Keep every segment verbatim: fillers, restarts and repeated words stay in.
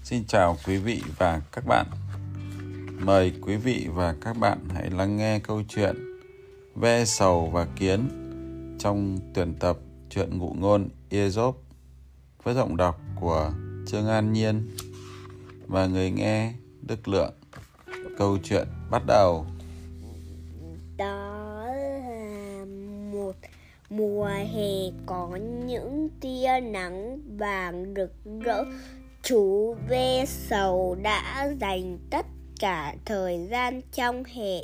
Xin chào quý vị và các bạn. Mời quý vị và các bạn hãy lắng nghe câu chuyện Ve Sầu và Kiến trong tuyển tập truyện ngụ ngôn Aesop với giọng đọc của Trương An Nhiên và người nghe Đức Lượng. Câu chuyện bắt đầu. Đó là một mùa hè có những tia nắng vàng rực rỡ. Chú Ve Sầu đã dành tất cả thời gian trong hè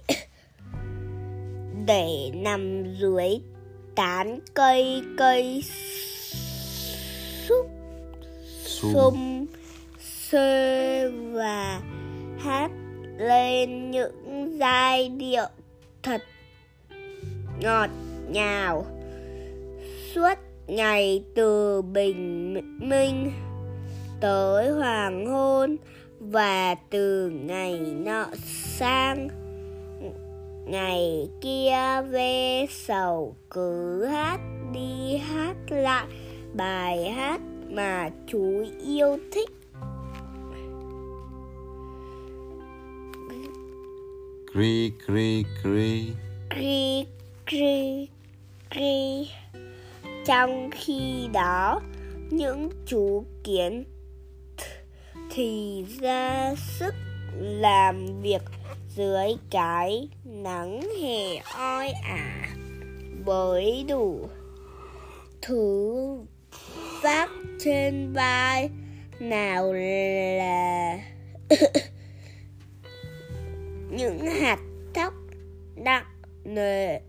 để nằm dưới tán cây cây súp sum xê và hát lên những giai điệu thật ngọt ngào suốt ngày từ bình minh tới hoàng hôn, và từ ngày nọ sang ngày kia Ve Sầu cứ hát đi hát lại bài hát mà chú yêu thích. Kri kri kri Kri kri kri. Trong khi đó, những chú kiến thì ra sức làm việc dưới cái nắng hè oi ả với đủ thứ vác trên vai, nào là những hạt thóc nặng nề,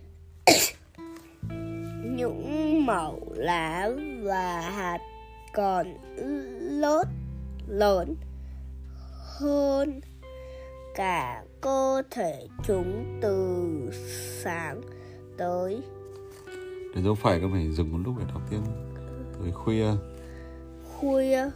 những mẩu lá và hạt còn lốt lớn hơn cả cơ thể chúng từ sáng tới. Để dấu phải con phải dừng một lúc để đọc tiếp. Tới khuya Khuya,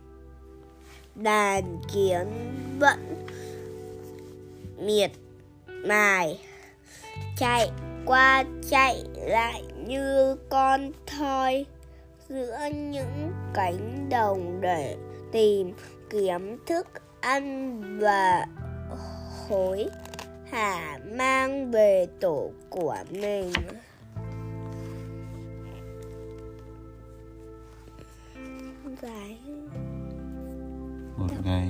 đàn kiến vẫn miệt mài chạy qua chạy lại như con thoi giữa những cánh đồng để tìm kiếm thức ăn và hối hả mang về tổ của mình. Dài. Một ngày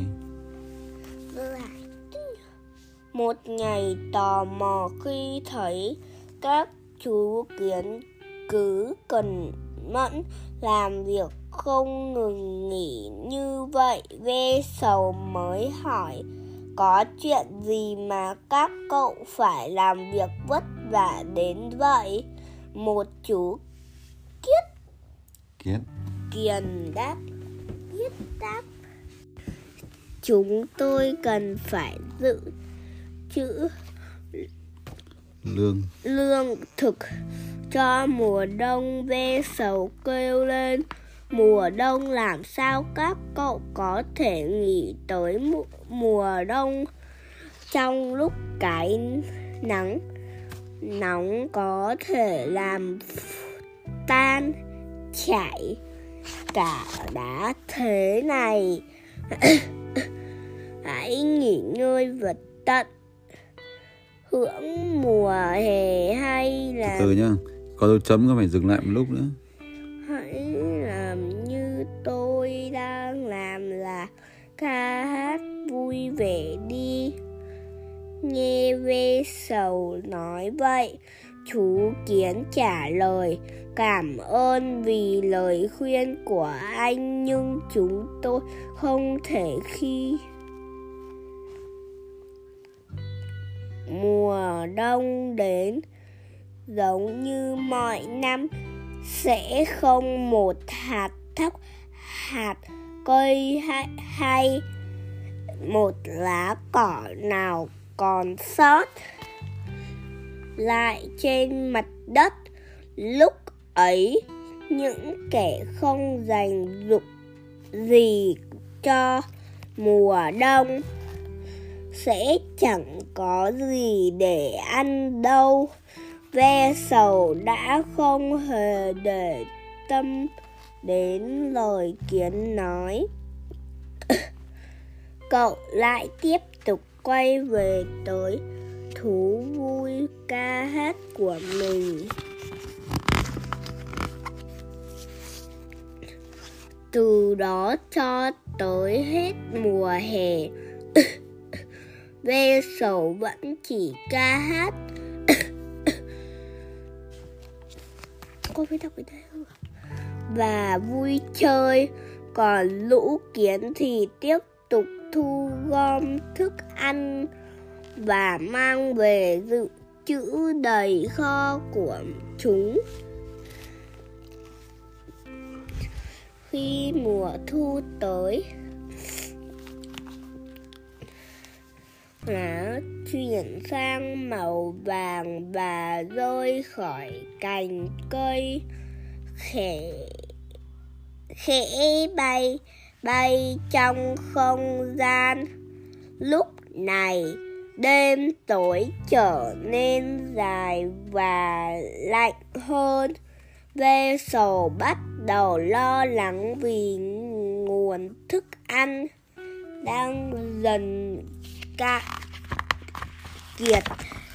Một ngày tò mò khi thấy các chú kiến cứ cần mẫn làm việc không ngừng nghỉ như vậy, Ve Sầu mới hỏi: có chuyện gì mà các cậu phải làm việc vất vả đến vậy? Một chú kiết kiến kiền đáp kiết đáp chúng tôi cần phải dự trữ lương lương thực cho mùa đông. Ve Sầu kêu lên: mùa đông làm sao các cậu có thể nghỉ tới mùa đông? Trong lúc cái nắng nóng có thể làm tan chảy cả đá thế này. Hãy nghỉ ngơi vật tận hưởng mùa hè, hay là từ từ nhá, có dấu chấm có phải dừng lại một lúc nữa. Hãy làm như tôi đang làm, là ca hát vui vẻ đi. Nghe Ve Sầu nói vậy, chú kiến trả lời: cảm ơn vì lời khuyên của anh, nhưng chúng tôi không thể khi mùa đông đến. Giống như mọi năm, sẽ không một hạt thóc, hạt cây hay, hay một lá cỏ nào còn sót lại trên mặt đất. Lúc ấy, những kẻ không dành dụng gì cho mùa đông sẽ chẳng có gì để ăn đâu. Ve Sầu đã không hề để tâm đến lời kiến nói. cậu lại tiếp tục quay về tới thú vui ca hát của mình. Từ đó cho tới hết mùa hè, ve sầu vẫn chỉ ca hát. Cô phải đọc cái đây không? Và vui chơi, còn lũ kiến thì tiếp tục thu gom thức ăn và mang về dự trữ đầy kho của chúng. Khi mùa thu tới, lá chuyển sang màu vàng và rơi khỏi cành cây, khẽ khẽ bay bay trong không gian. Lúc này đêm tối trở nên dài và lạnh hơn. Ve sầu bắt đầu lo lắng vì nguồn thức ăn đang dần cạn kiệt.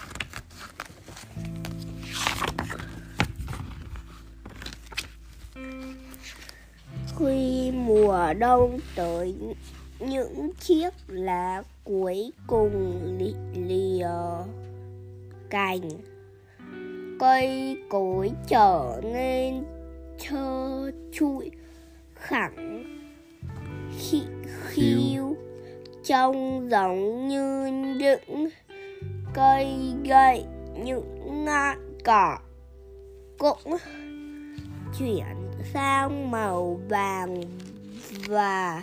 Khi mùa đông tới, những chiếc lá cuối cùng lìa cành, cây cối trở nên trơ trụi, khẳng khi, khiu, trông giống như những cây gậy. Những ngọn cỏ cũng chuyển sang màu vàng và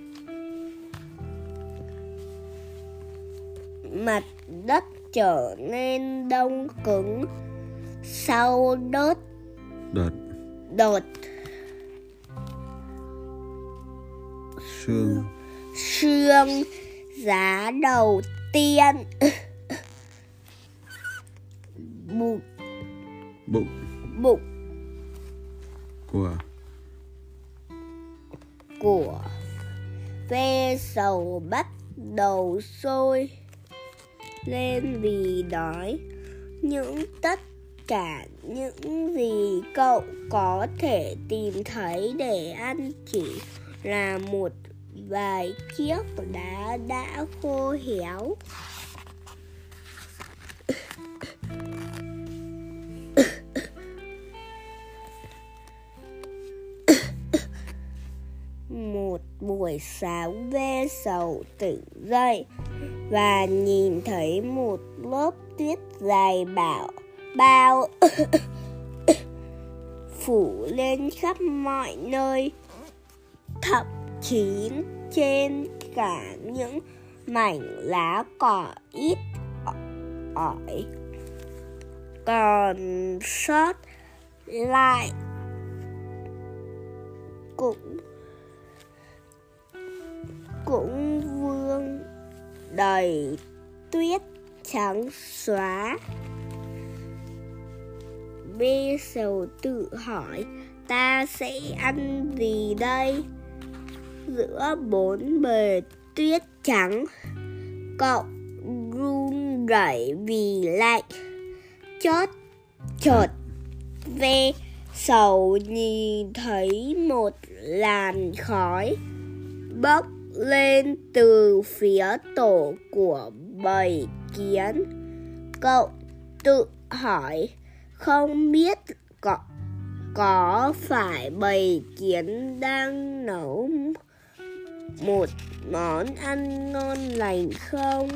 mặt đất trở nên đông cứng sau đợt đợt đợt sương sương giá đầu tiên. bụng bụng bụng của của ve sầu bắt đầu sôi lên vì đói. Những tất cả những gì cậu có thể tìm thấy để ăn chỉ là một vài chiếc đá đã khô héo. Một buổi sáng, ve sầu tỉnh dậy và nhìn thấy một lớp tuyết dày bảo bao phủ lên khắp mọi nơi, thậm chí trên cả những mảnh lá cỏ ít ỏi còn sót lại. Cũng cũng vương đầy tuyết trắng xóa. Ve sầu tự hỏi, ta sẽ ăn gì đây? Giữa bốn bề tuyết trắng, cậu run rẩy vì lạnh. Chót chợt ve sầu nhìn thấy một làn khói bốc lên từ phía tổ của bầy kiến. Cậu tự hỏi, không biết có, có phải bầy kiến đang nấu một món ăn ngon lành không?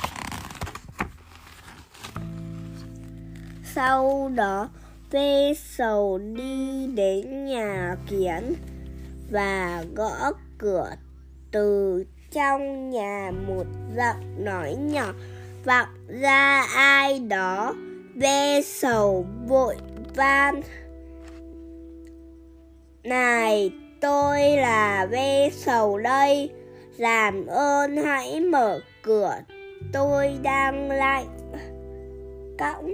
Sau đó, ve sầu đi đến nhà kiến và gõ cửa. Từ trong nhà một giọng nói nhỏ vọng ra ai đó. Ve sầu vội van, này, tôi là ve sầu đây, làm ơn hãy mở cửa, tôi đang lạnh cõng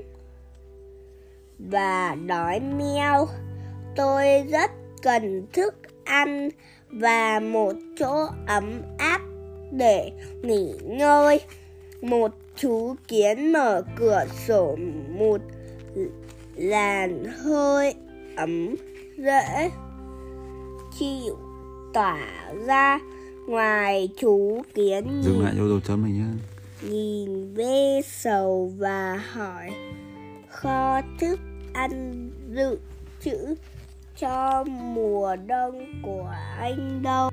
và đói meo. Tôi rất cần thức ăn và một chỗ ấm áp để nghỉ ngơi. Một chú kiến mở cửa sổ, một làn hơi ấm dễ chịu tỏa ra. Ngoài chú kiến Dừng nhìn, lại cho dấu chấm này nhé. nhìn ve sầu và hỏi kho thức ăn dự trữ cho mùa đông của anh đâu?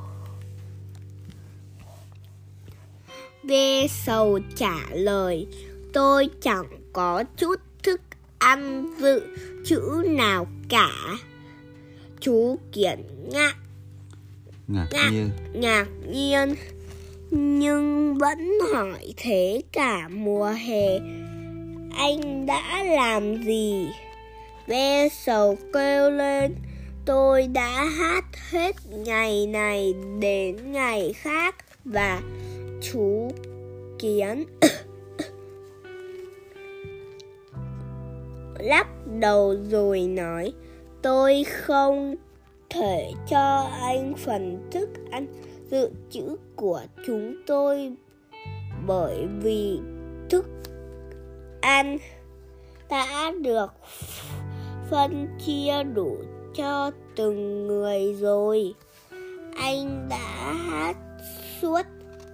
Ve sầu trả lời, tôi chẳng có chút thức ăn dự trữ nào cả. Chú kiến ngạc Ngạc nhiên. ngạc nhiên nhưng vẫn hỏi, thế cả mùa hè anh đã làm gì? Ve sầu kêu lên, tôi đã hát hết ngày này đến ngày khác. Và chú kiến lắc đầu rồi nói, tôi không thể cho anh phần thức ăn dự trữ của chúng tôi, bởi vì thức ăn đã được phân chia đủ cho từng người rồi. Anh đã hát suốt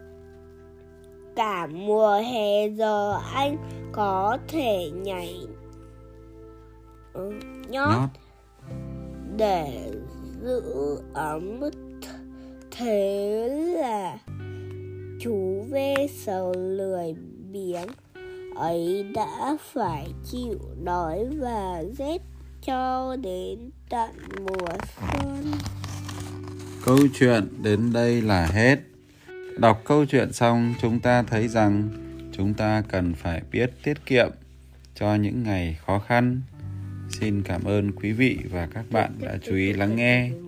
cả mùa hè, giờ anh có thể nhảy ừ, nhót, Nhót. để giữ ấm. Thế là chú ve sầu lười biếng ấy đã phải chịu đói và rét cho đến tận mùa xuân. Câu chuyện đến đây là hết. Đọc câu chuyện xong, chúng ta thấy rằng chúng ta cần phải biết tiết kiệm cho những ngày khó khăn. Xin cảm ơn quý vị và các bạn đã chú ý lắng nghe.